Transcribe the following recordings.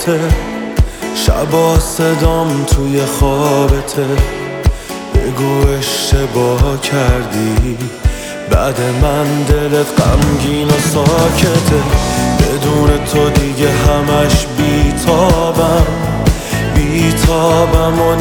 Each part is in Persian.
خوابته، شبا صدام توی خوابته. بگو اشتباه کردی، بعد من دلت غمگین و ساکته. بدون تو دیگه همش بیتابم و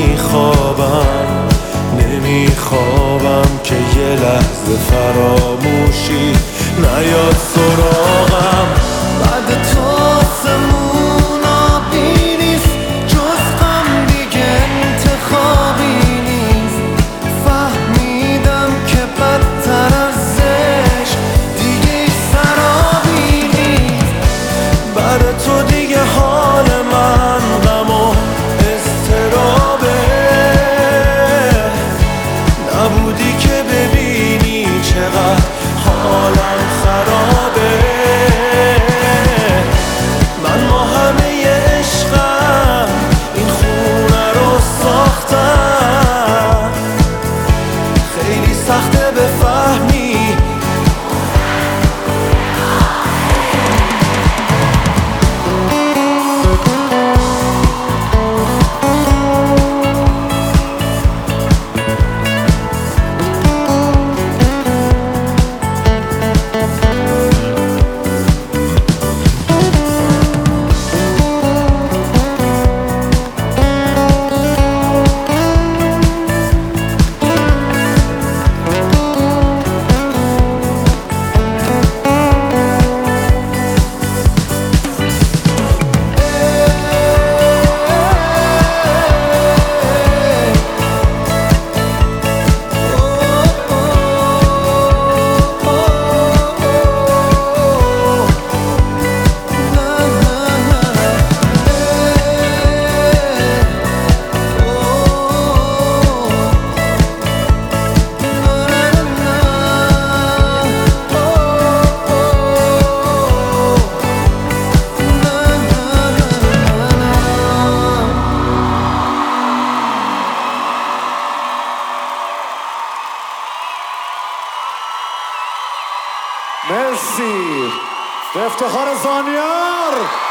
نمیخوابم که یه لحظه فراموشی نیاد سراغم. بعد تو آسمون آبی نیست، جز غم دیگه انتخابی نیست. فهمیدم که بدتر از عشق دیگه ای سرابی نیست. بعد تو دیگه حال من غم و اضطرابه. نبودی که ببینی چقدر حالم خرابه. من با همه عشقم این خونه رو ساختم. خیلی سخته بفهمی مرسی به افتخار زانیار.